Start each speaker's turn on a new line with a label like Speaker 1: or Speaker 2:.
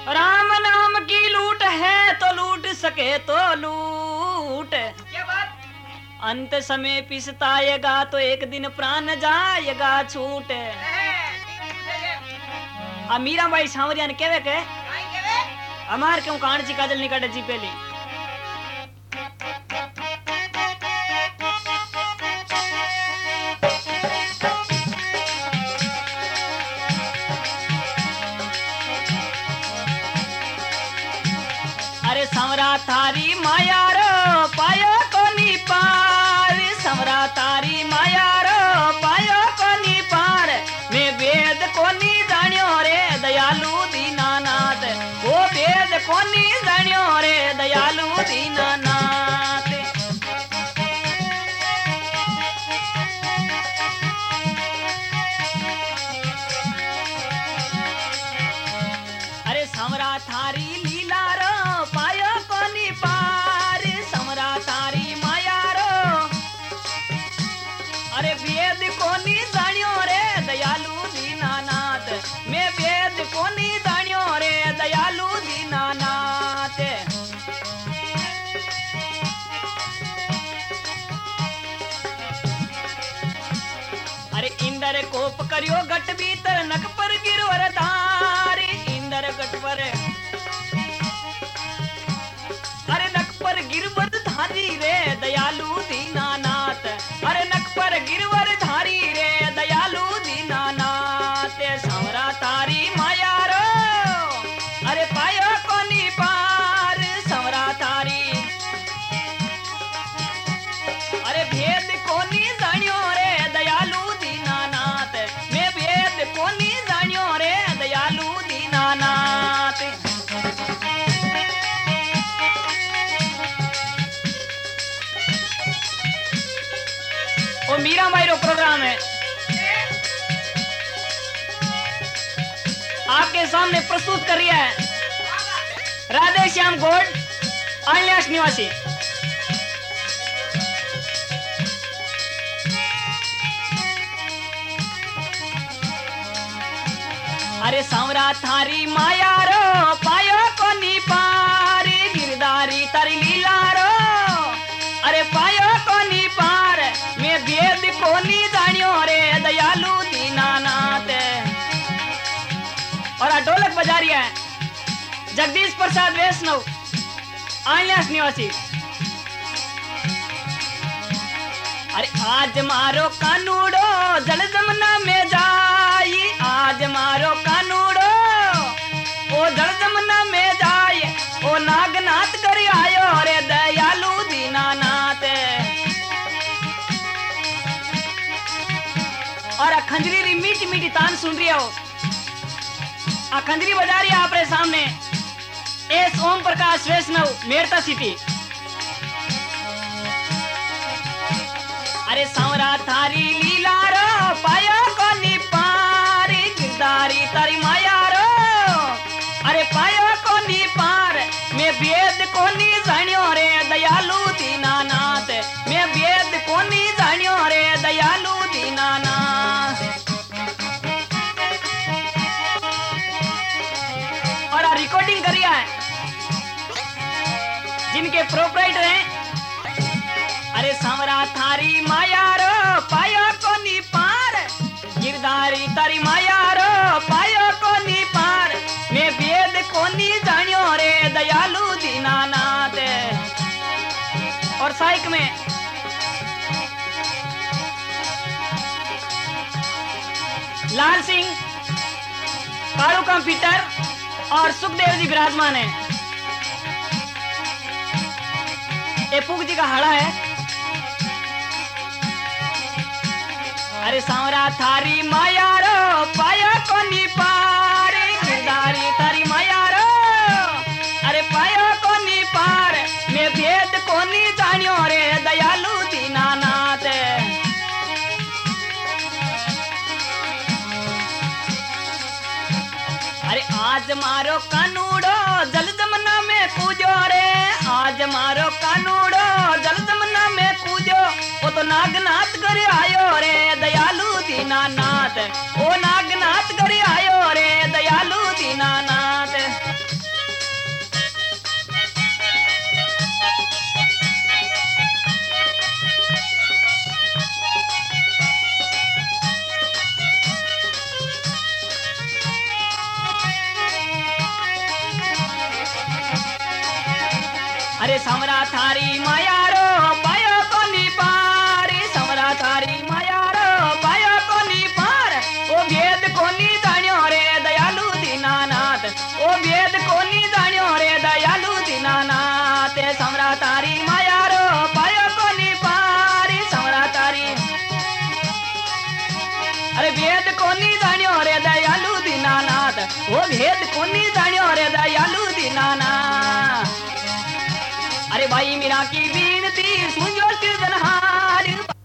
Speaker 1: राम नाम की लूट है तो लूट सके तो लूट।
Speaker 2: क्या बात?
Speaker 1: अंत समय पिसताएगा तो एक दिन प्राण जाएगा छूट। अब मीरा भाई सांवरिया ने कहवे के हमार क्यों कान ची काजल निकाटे जी पहली। अरे समरा थारी माया रो पायो कोनी पार। समरा थारी माया रो पायो कोनी पार। मैं वेद कोनी जानियो रे दयालु दीनानाथ। वो वेद कोनी जानियो रे दयालु दीनानाथ। अरे समरा थारी लीला रो पायो कोनी पार। समरा थारी माया रो अरे वेद कोनी जानियो रे दयालु दीनानाथ। मैं वेद कोनी जानियो रे दयालु दीनानाथ। अरे इंद्र कोप करियो घट भीतर नक पर गिरवर धारी। इंद्र घट पर अरे नक पर गिरवर धारी रे दयालु दीनानाथ। अरे नक पर गिरवर धारी रे दयालु दीनानाथ। समरा तारी माया रो अरे पायो कोनी पार। समरा तारी अरे भेद कोनी जानियो रे दयालु दीनानाथ। मैं भेद कोनी जानियो रे दयालु दीनानाथ। वो मीरा माई रो प्रोग्राम है आपके सामने प्रस्तुत कर रही है राधे श्याम गोड अनल्यास निवासी। अरे सांवरा थारी माया रो पायो कोनी पारी। गिरधारी तारी लीला रो अरे पायो कोनी पार। मैं वेद कोनी जानियो रे दयालु दीनानाथ। और आ ढोलक बजा रही है जगदीश प्रसाद वैष्णव आइलास निवासी। अरे आज मारो कानूड़ो जल जमुना में जाई। आज मारो कानूड़ो ओ जल जमुना में जाए। ओ नागनाथ कर आयो रे दयालु दीनानाथ। और आ खंजरी री मीठी मीठी तान सुन रही हो। आ खंजरी बजा रही है आपरे सामने एस ओम प्रकाश वैष्णव मेरता सिटी। अरे सांवरा थारी लीला रो पायो कोनी पार। गिरधारी तारी माया रो अरे पायो कोनी पार। मैं वेद कोनी जानियो रे दयालु दीनानाथ। मैं वेद कोनी जानियो रे दयालु दीनानाथ। और आ रिकॉर्डिंग करी है जिनके प्रोपराइटर हैं अरे सांवरा थारी माया रो पायो कोनी पार। गिरधारी तारी माया रो पायो कोनी पार। मैं वेद कोनी जानियो रे दयालु दीनानाथ। और साइक में लाल सिंह कालू कंप्यूटर और सुखदेव जी विराजमान है। ये पुग जी का हड़ा है। अरे सांवरा थारी माया रो पाया कोनी पार। गिरधारी तारी माया रो अरे पाया कोनी पार। मैं भेद कोनी जानियो रे दयालु दीनानाथ। अरे आज मारो कानूड़ो जल जमुना में कूदो रे। आज मारो कानूड़ो जल जमुना में कूदो। वो तो नागनाथ कर आयो रे दयालु दीनानाथ। ओ नागनाथ कर आयो रे दयालु दीनानाथ। समरा थारी माया रो पायो कोनी पार समरा थारी माया रो पायो कोनी पार ओ भेद कोनी जाण्यो रे दयालु दीनानाथ ओ भेद कोनी जाण्यो रे दयालु दीनानाथ समरा थारी माया रो पायो कोनी पार समरा थारी अरे भेद कोनी जाण्यो रे दयालु दीनानाथ ओ भेद कोनी जाण्यो रे दयालु दीनानाथ अरे भाई मीरा की बीनती सुन जो सिरजनहार